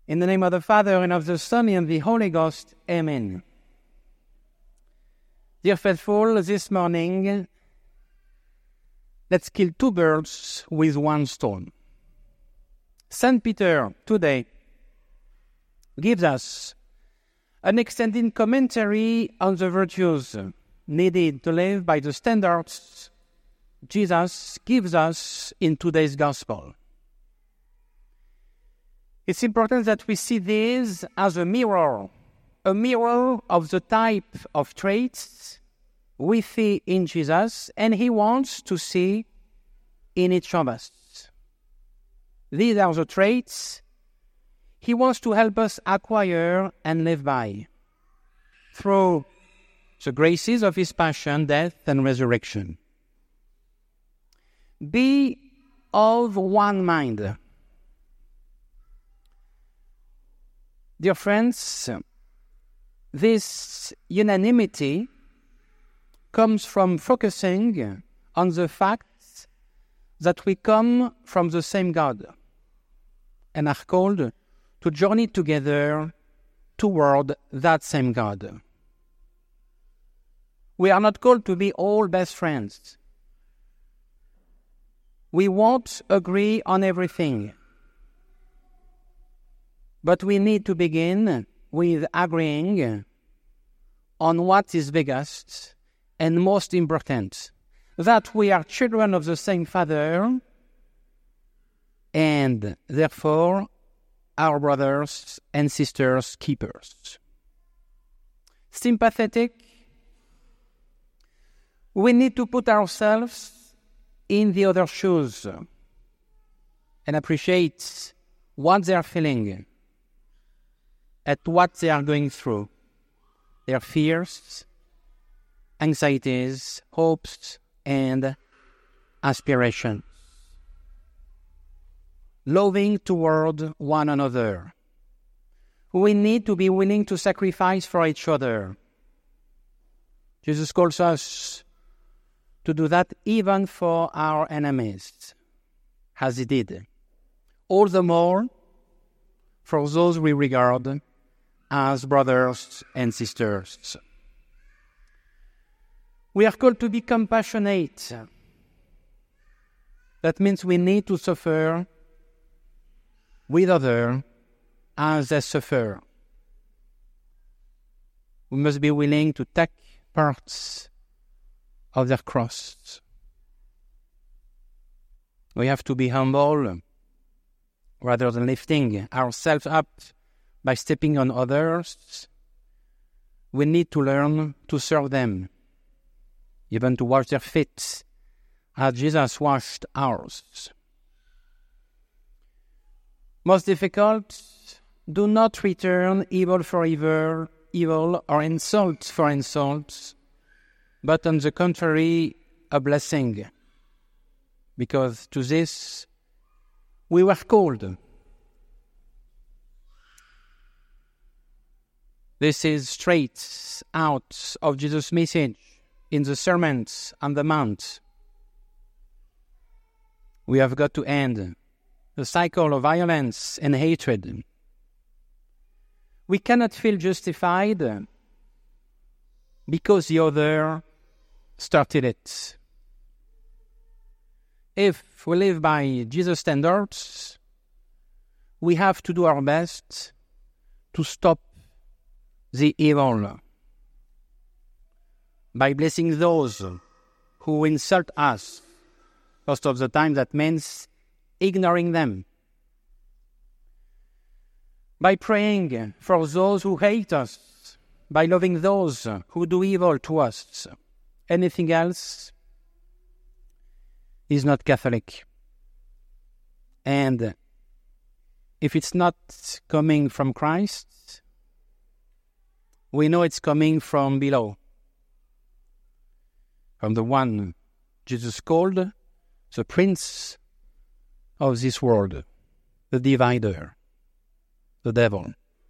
In the name of the Father, and of the Son, and of the Holy Ghost. Amen. Dear faithful, this morning, let's kill two birds with one stone. St. Peter, today, gives us an extended commentary on the virtues needed to live by the standards Jesus gives us in today's Gospel. It's important that we see this as a mirror of the type of traits we see in Jesus, and He wants to see in each of us. These are the traits He wants to help us acquire and live by through the graces of His passion, death, and resurrection. Be of one mind. Dear friends, this unanimity comes from focusing on the fact that we come from the same God and are called to journey together toward that same God. We are not called to be all best friends. We won't agree on everything. But we need to begin with agreeing on what is biggest and most important, that we are children of the same Father and therefore our brothers and sisters keepers. Sympathetic, we need to put ourselves in the other's shoes and appreciate what they are feeling, at what they are going through, their fears, anxieties, hopes, and aspirations. Loving toward one another. We need to be willing to sacrifice for each other. Jesus calls us to do that even for our enemies, as He did. All the more for those we regard as brothers and sisters. We are called to be compassionate. That means we need to suffer with others as they suffer. We must be willing to take parts of their cross. We have to be humble rather than lifting ourselves up by stepping on others. We need to learn to serve them, even to wash their feet, as Jesus washed ours. Most difficult, do not return evil for evil or insult for insult, but on the contrary, a blessing, because to this we were called. This is straight out of Jesus' message in the Sermon on the Mount. We have got to end the cycle of violence and hatred. We cannot feel justified because the other started it. If we live by Jesus' standards, we have to do our best to stop the evil by blessing those who insult us. Most of the time that means ignoring them. By praying for those who hate us, by loving those who do evil to us. Anything else is not Catholic. And if it's not coming from Christ, we know it's coming from below, from the one Jesus called the prince of this world, the divider, the devil.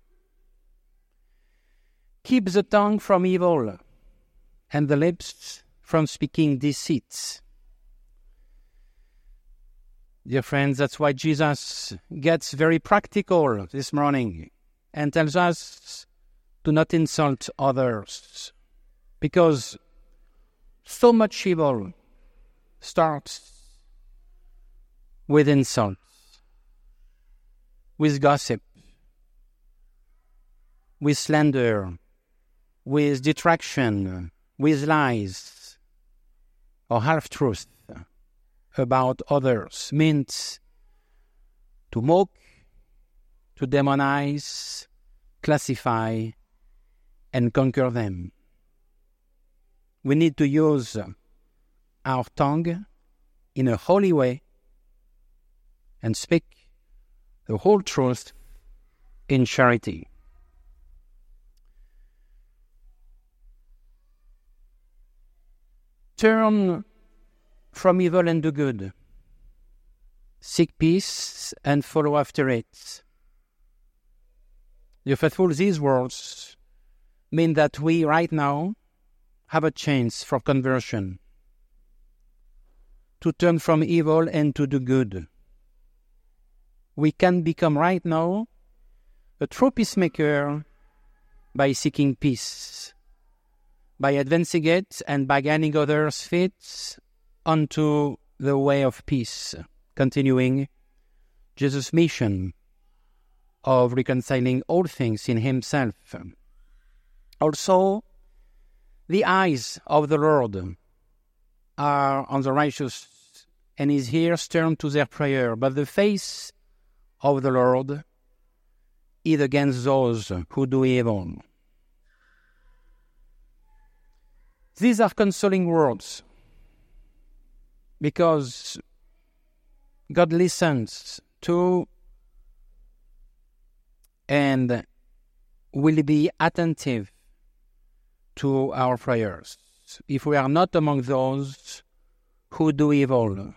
Keep the tongue from evil and the lips from speaking deceits. Dear friends, that's why Jesus gets very practical this morning and tells us to not insult others, because so much evil starts with insults, with gossip, with slander, with detraction, with lies, or half-truth about others, meant to mock, to demonize, classify, and conquer them. We need to use our tongue in a holy way and speak the whole truth in charity. Turn from evil and do good. Seek peace and follow after it. Dear faithful, these words mean that we right now have a chance for conversion, to turn from evil and to do good. We can become right now a true peacemaker by seeking peace, by advancing it and by guiding others' feet onto the way of peace, continuing Jesus' mission of reconciling all things in himself. Also, the eyes of the Lord are on the righteous, and his ears turn to their prayer, but the face of the Lord is against those who do evil. These are consoling words, because God listens to and will be attentive to our prayers if we are not among those who do evil,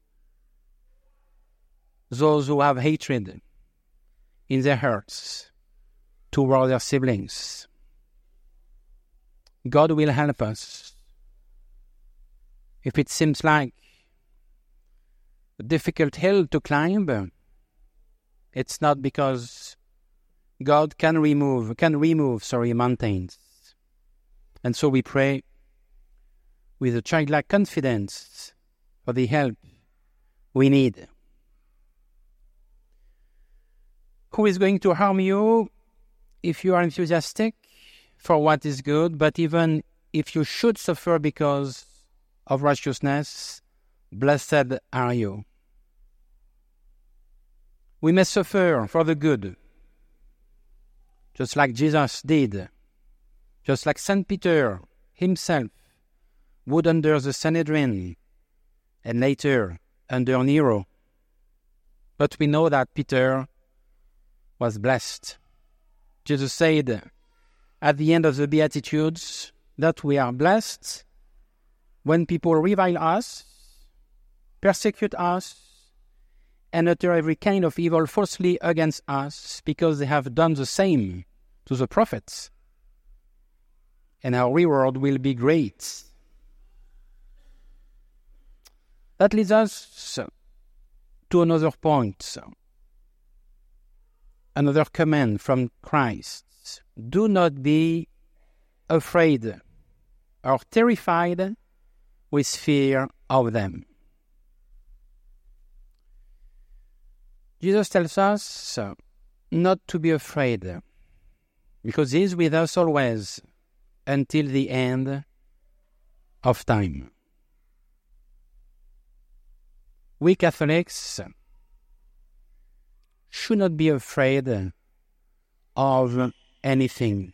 those who have hatred in their hearts toward their siblings. God will help us. If it seems like a difficult hill to climb, it's not, because God can remove mountains. And so we pray with a childlike confidence for the help we need. Who is going to harm you if you are enthusiastic for what is good, but even if you should suffer because of righteousness, blessed are you. We may suffer for the good, just like Jesus did, just like St. Peter himself would under the Sanhedrin and later under Nero. But we know that Peter was blessed. Jesus said at the end of the Beatitudes that we are blessed when people revile us, persecute us, and utter every kind of evil falsely against us, because they have done the same to the prophets. And our reward will be great. That leads us to another point, another command from Christ. Do not be afraid or terrified with fear of them. Jesus tells us not to be afraid, because he is with us always until the end of time. We Catholics should not be afraid of anything.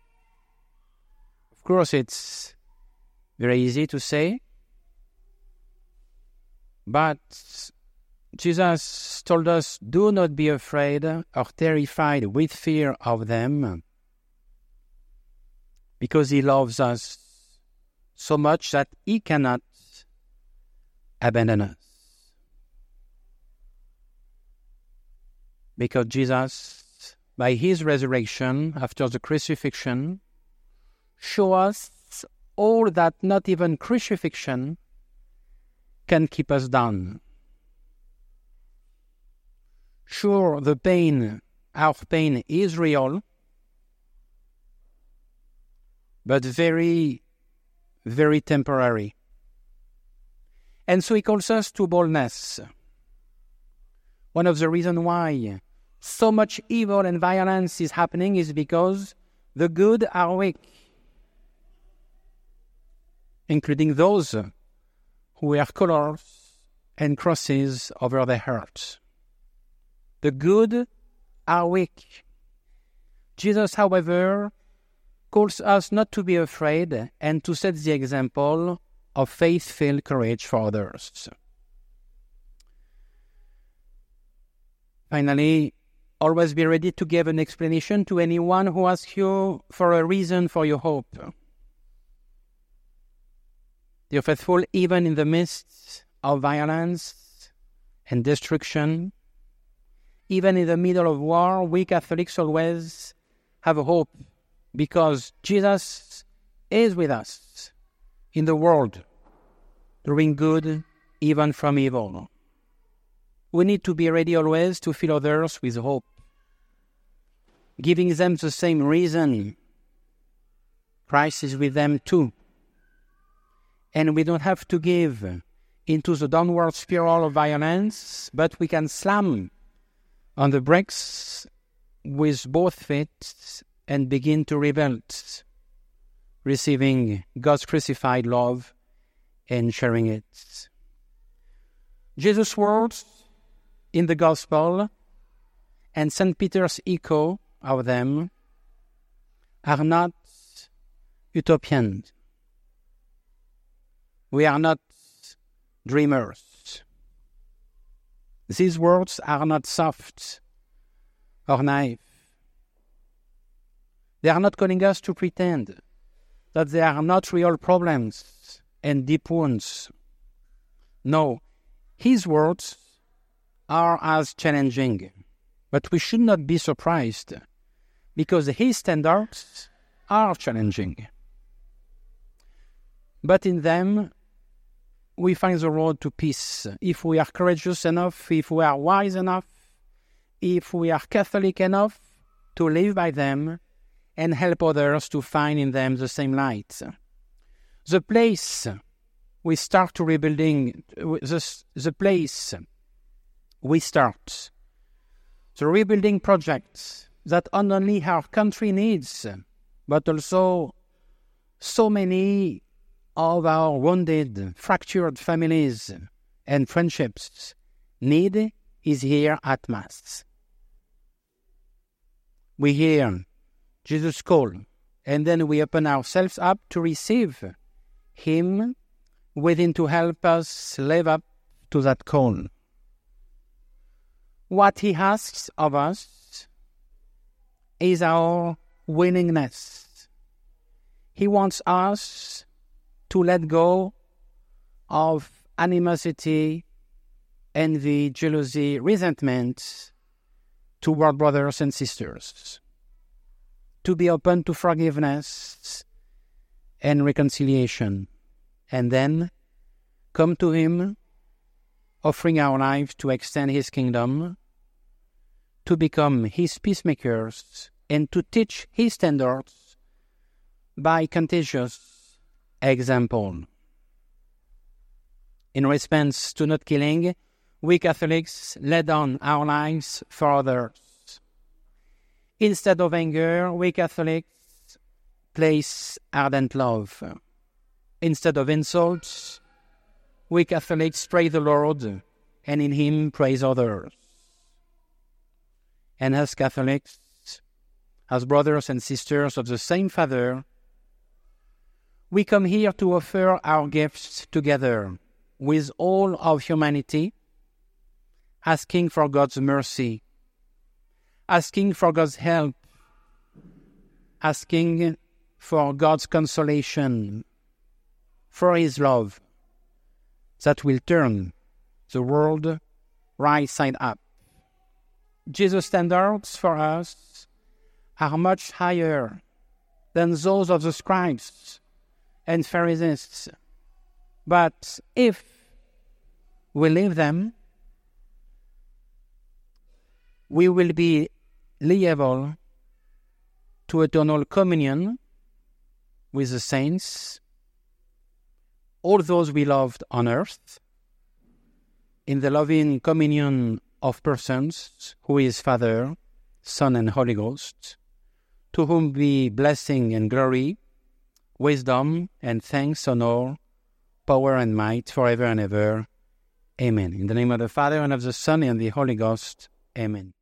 Of course, it's very easy to say, but Jesus told us, do not be afraid or terrified with fear of them, because he loves us so much that he cannot abandon us. Because Jesus, by his resurrection after the crucifixion, show us all that not even crucifixion can keep us down. Sure, our pain is real, but very, very temporary. And so he calls us to boldness. One of the reasons why so much evil and violence is happening is because the good are weak, including those who wear colors and crosses over their hearts. The good are weak. Jesus, however, calls us not to be afraid and to set the example of faith-filled courage for others. Finally, always be ready to give an explanation to anyone who asks you for a reason for your hope. Dear faithful, even in the midst of violence and destruction, even in the middle of war, we Catholics always have a hope because Jesus is with us in the world, doing good even from evil. We need to be ready always to fill others with hope, giving them the same reason. Christ is with them too. And we don't have to give into the downward spiral of violence, but we can slam on the brakes with both feet and begin to rebuild, receiving God's crucified love and sharing it. Jesus' words in the Gospel and St. Peter's echo of them are not utopian. We are not dreamers. These words are not soft or naive. They are not calling us to pretend that they are not real problems and deep wounds. No, his words are as challenging, but we should not be surprised because his standards are challenging. But in them, we find the road to peace. If we are courageous enough, if we are wise enough, if we are Catholic enough to live by them and help others to find in them the same light. The place we start to rebuilding, the place we start, the rebuilding project that not only our country needs, but also so many of our wounded, fractured families and friendships need is here at Mass. We hear Jesus' call, and then we open ourselves up to receive Him within to help us live up to that call. What He asks of us is our willingness. He wants us to let go of animosity, envy, jealousy, resentment toward brothers and sisters, to be open to forgiveness and reconciliation, and then come to Him, offering our lives to extend His kingdom, to become His peacemakers, and to teach His standards by contagious example. In response to not killing, we Catholics lay down our lives for others. Instead of anger, we Catholics place ardent love. Instead of insults, we Catholics praise the Lord and in Him praise others. And as Catholics, as brothers and sisters of the same Father, we come here to offer our gifts together with all of humanity, asking for God's mercy, asking for God's help, asking for God's consolation, for His love that will turn the world right side up. Jesus' standards for us are much higher than those of the scribes and Pharisees. But if we live them, we will be liable to eternal communion with the saints, all those we loved on earth, in the loving communion of persons, who is Father, Son, and Holy Ghost, to whom be blessing and glory, wisdom and thanks, honor, power and might, forever and ever. Amen. In the name of the Father, and of the Son, and the Holy Ghost. Amen.